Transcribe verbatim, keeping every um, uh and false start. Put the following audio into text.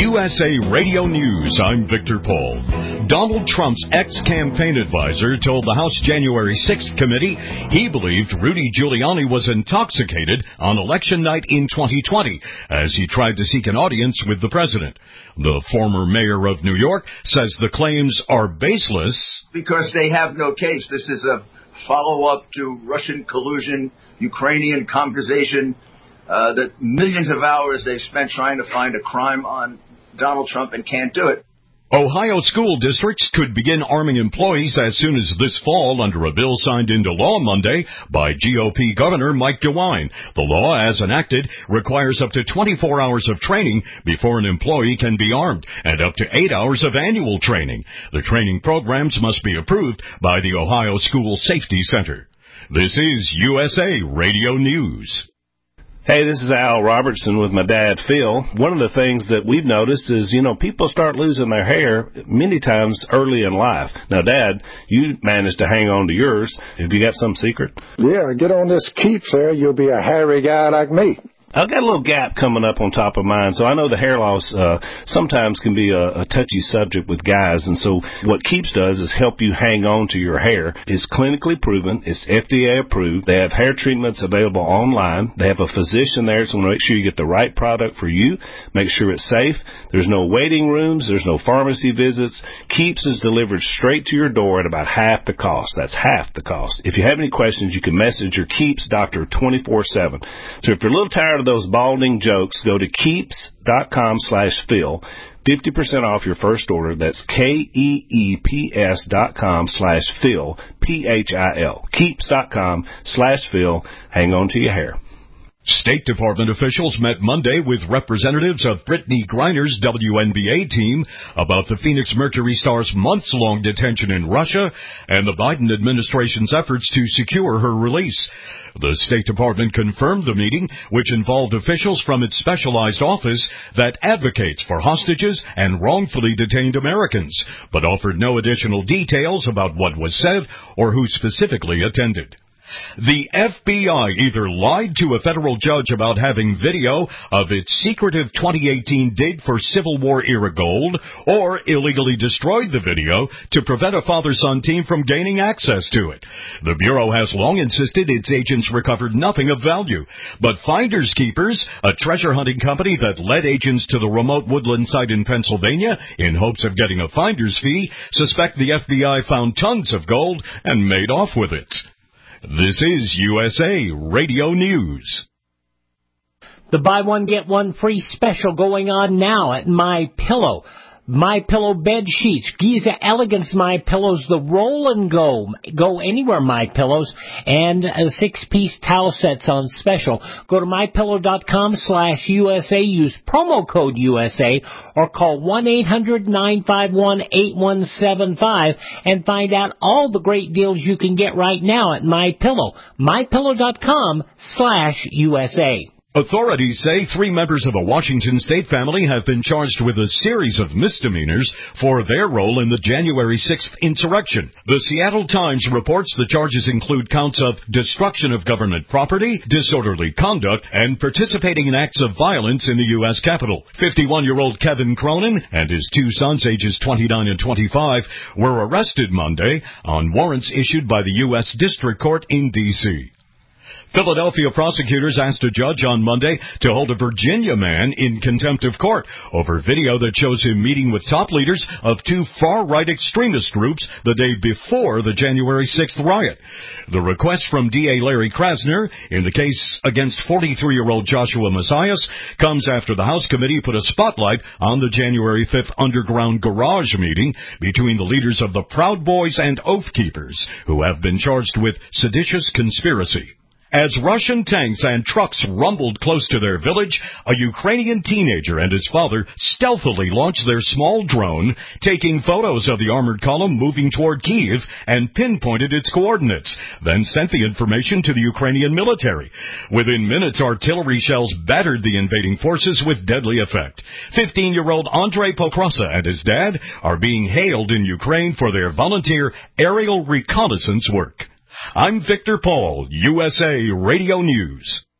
U S A Radio News, I'm Victor Paul. Donald Trump's ex-campaign advisor told the House January sixth committee he believed Rudy Giuliani was intoxicated on election night in twenty twenty as he tried to seek an audience with the president. The former mayor of New York says the claims are baseless. Because they have no case. This is a follow-up to Russian collusion, Ukrainian conversation, uh, that millions of hours they've spent trying to find a crime on Donald Trump and can't do it. Ohio school districts could begin arming employees as soon as this fall under a bill signed into law Monday by G O P Governor Mike DeWine. The law, as enacted, requires up to twenty-four hours of training before an employee can be armed and up to eight hours of annual training. The training programs must be approved by the Ohio School Safety Center. This is U S A Radio News. Hey, this is Al Robertson with my dad, Phil. One of the things that we've noticed is, you know, people start losing their hair many times early in life. Now, Dad, you managed to hang on to yours. Have you got some secret? Yeah, get on this Keeps there. You'll be a hairy guy like me. I've got a little gap coming up on top of mine, so I know the hair loss uh, sometimes can be a, a touchy subject with guys, and so what Keeps does is help you hang on to your hair. It's clinically proven. It's F D A approved. They have hair treatments available online. They have a physician there, so make sure you get the right product for you. Make sure it's safe. There's no waiting rooms. There's no pharmacy visits. Keeps is delivered straight to your door at about half the cost. That's half the cost. If you have any questions, you can message your Keeps doctor twenty-four seven. So if you're a little tired of those balding jokes, go to keeps.com slash Phil. fifty percent off your first order. That's K-E-E-P-S dot com slash Phil. P H I L. Keeps.com slash Phil. Hang on to your hair. State Department officials met Monday with representatives of Brittany Griner's W N B A team about the Phoenix Mercury star's months-long detention in Russia and the Biden administration's efforts to secure her release. The State Department confirmed the meeting, which involved officials from its specialized office that advocates for hostages and wrongfully detained Americans, but offered no additional details about what was said or who specifically attended. The F B I either lied to a federal judge about having video of its secretive twenty eighteen dig for Civil War-era gold, or illegally destroyed the video to prevent a father-son team from gaining access to it. The Bureau has long insisted its agents recovered nothing of value, but Finders Keepers, a treasure hunting company that led agents to the remote woodland site in Pennsylvania in hopes of getting a finder's fee, suspect the F B I found tons of gold and made off with it. This is U S A Radio News. The buy one, get one free special going on now at MyPillow. MyPillow bed sheets, Giza Elegance MyPillows, the roll and go, go anywhere MyPillows, and uh, six-piece towel sets on special. Go to MyPillow.com slash USA, use promo code U S A, or call one eight hundred nine five one eight one seven five and find out all the great deals you can get right now at MyPillow. MyPillow.com slash USA. Authorities say three members of a Washington state family have been charged with a series of misdemeanors for their role in the January sixth insurrection. The Seattle Times reports the charges include counts of destruction of government property, disorderly conduct, and participating in acts of violence in the U S Capitol. fifty-one-year-old Kevin Cronin and his two sons, ages twenty-nine and twenty-five, were arrested Monday on warrants issued by the U S District Court in D C Philadelphia prosecutors asked a judge on Monday to hold a Virginia man in contempt of court over video that shows him meeting with top leaders of two far-right extremist groups the day before the January sixth riot. The request from D A Larry Krasner in the case against forty-three-year-old Joshua Messias comes after the House committee put a spotlight on the January fifth underground garage meeting between the leaders of the Proud Boys and Oath Keepers, who have been charged with seditious conspiracy. As Russian tanks and trucks rumbled close to their village, a Ukrainian teenager and his father stealthily launched their small drone, taking photos of the armored column moving toward Kyiv and pinpointed its coordinates, then sent the information to the Ukrainian military. Within minutes, artillery shells battered the invading forces with deadly effect. fifteen-year-old Andrei Pokrosa and his dad are being hailed in Ukraine for their volunteer aerial reconnaissance work. I'm Victor Paul, U S A Radio News.